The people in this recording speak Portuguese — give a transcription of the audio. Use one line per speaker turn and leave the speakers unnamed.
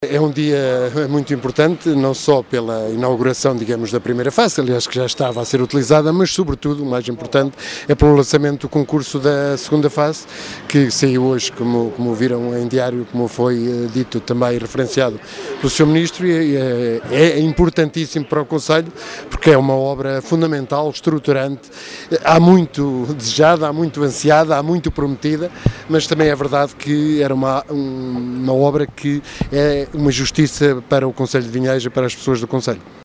É um dia muito importante, não só pela inauguração, digamos, da primeira fase, aliás que já estava a ser utilizada, mas sobretudo, o mais importante, é pelo lançamento do concurso da segunda fase, que saiu hoje, como viram em diário, como foi dito também, referenciado pelo Sr. Ministro, e é importantíssimo para o Conselho, porque é uma obra fundamental, estruturante, há muito desejada, há muito ansiada, há muito prometida, mas também é verdade que era uma obra que é uma justiça para o Concelho de Vinheja, para as pessoas do Concelho.